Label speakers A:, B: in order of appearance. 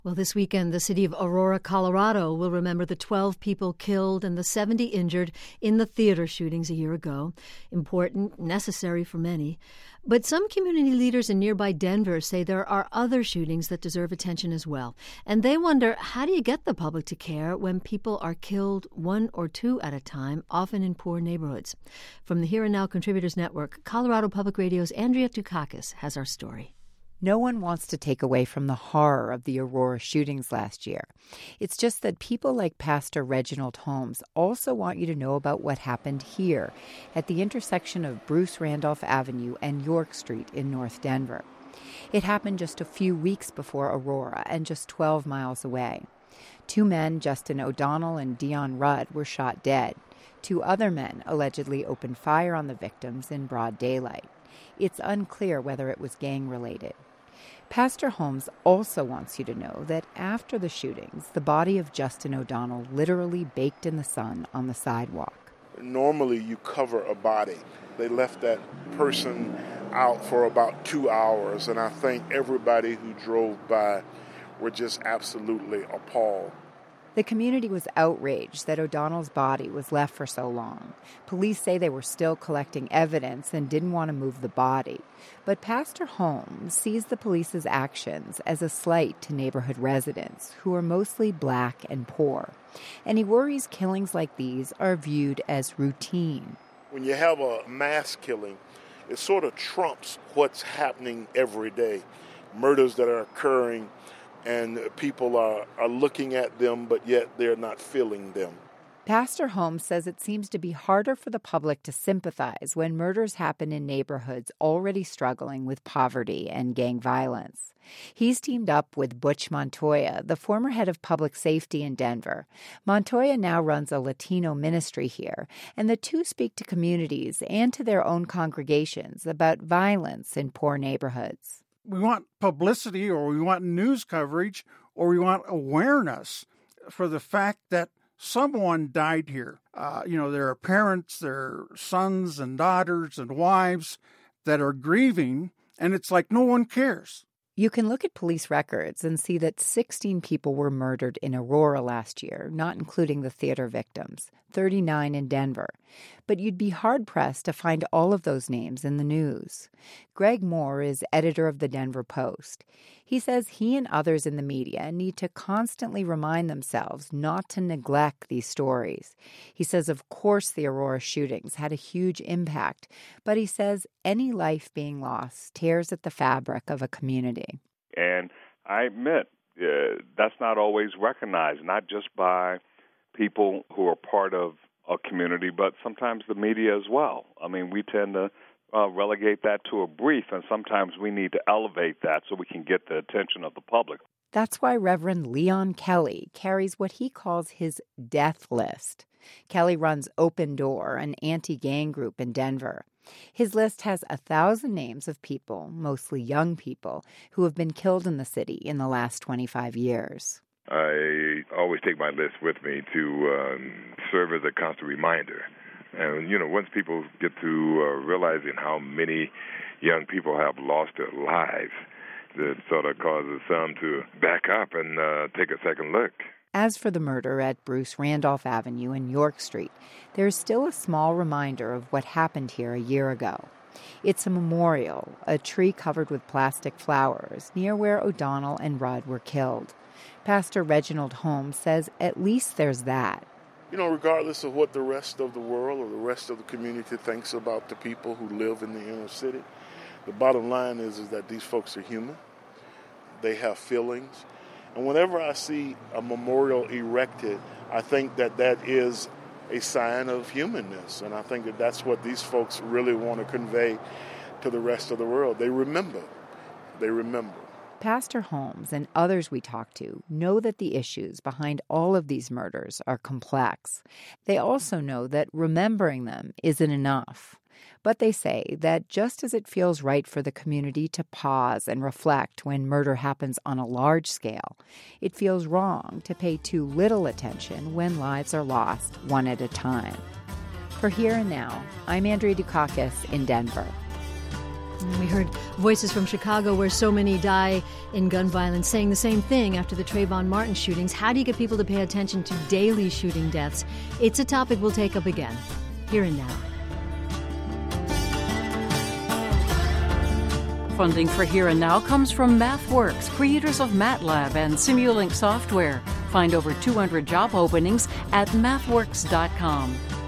A: Well, this weekend, the city of Aurora, Colorado will remember the 12 people killed and the 70 injured in the theater shootings a year ago. Important, necessary for many. But some community leaders in nearby Denver say there are other shootings that deserve attention as well. And they wonder, how do you get the public to care when people are killed one or two at a time, often in poor neighborhoods? From the Here and Now Contributors Network, Colorado Public Radio's Andrea Dukakis has our story.
B: No one wants to take away from the horror of the Aurora shootings last year. It's just that people like Pastor Reginald Holmes also want you to know about what happened here at the intersection of Bruce Randolph Avenue and York Street in North Denver. It happened just a few weeks before Aurora and just 12 miles away. Two men, Justin O'Donnell and Dion Rudd, were shot dead. Two other men allegedly opened fire on the victims in broad daylight. It's unclear whether it was gang-related. Pastor Holmes also wants you to know that after the shootings, the body of Justin O'Donnell literally baked in the sun on the sidewalk.
C: Normally you cover a body. They left that person out for about 2 hours, and I think everybody who drove by were just absolutely appalled.
B: The community was outraged that O'Donnell's body was left for so long. Police say they were still collecting evidence and didn't want to move the body. But Pastor Holmes sees the police's actions as a slight to neighborhood residents, who are mostly black and poor. And he worries killings like these are viewed as routine.
C: When you have a mass killing, it sort of trumps what's happening every day. Murders that are occurring, and people are looking at them, but yet they're not feeling them.
B: Pastor Holmes says it seems to be harder for the public to sympathize when murders happen in neighborhoods already struggling with poverty and gang violence. He's teamed up with Butch Montoya, the former head of public safety in Denver. Montoya now runs a Latino ministry here, and the two speak to communities and to their own congregations about violence in poor neighborhoods.
D: We want publicity, or we want news coverage, or we want awareness for the fact that someone died here. There are parents, there are sons and daughters and wives that are grieving, and it's like no one cares.
B: You can look at police records and see that 16 people were murdered in Aurora last year, not including the theater victims, 39 in Denver. But you'd be hard-pressed to find all of those names in the news. Greg Moore is editor of the Denver Post. He says he and others in the media need to constantly remind themselves not to neglect these stories. He says, of course, the Aurora shootings had a huge impact, but he says any life being lost tears at the fabric of a community.
E: And I admit that's not always recognized, not just by people who are part of a community, but sometimes the media as well. I mean, we tend to relegate that to a brief, and sometimes we need to elevate that so we can get the attention of the public.
B: That's why Reverend Leon Kelly carries what he calls his death list. Kelly runs Open Door, an anti-gang group in Denver. His list has 1,000 names of people, mostly young people, who have been killed in the city in the last 25 years.
F: I always take my list with me to serve as a constant reminder. And, once people get to realizing how many young people have lost their lives, that sort of causes some to back up and take a second look.
B: As for the murder at Bruce Randolph Avenue and York Street, there's still a small reminder of what happened here a year ago. It's a memorial, a tree covered with plastic flowers, near where O'Donnell and Rudd were killed. Pastor Reginald Holmes says at least there's that.
C: Regardless of what the rest of the world or the rest of the community thinks about the people who live in the inner city, the bottom line is that these folks are human. They have feelings. And whenever I see a memorial erected, I think that is a sign of humanness. And I think that that's what these folks really want to convey to the rest of the world. They remember. They remember.
B: Pastor Holmes and others we talk to know that the issues behind all of these murders are complex. They also know that remembering them isn't enough. But they say that just as it feels right for the community to pause and reflect when murder happens on a large scale, it feels wrong to pay too little attention when lives are lost one at a time. For Here and Now, I'm Andrea Dukakis in Denver.
A: We heard voices from Chicago where so many die in gun violence saying the same thing after the Trayvon Martin shootings. How do you get people to pay attention to daily shooting deaths? It's a topic we'll take up again, here and now.
G: Funding for Here and Now comes from MathWorks, creators of MATLAB and Simulink software. Find over 200 job openings at mathworks.com.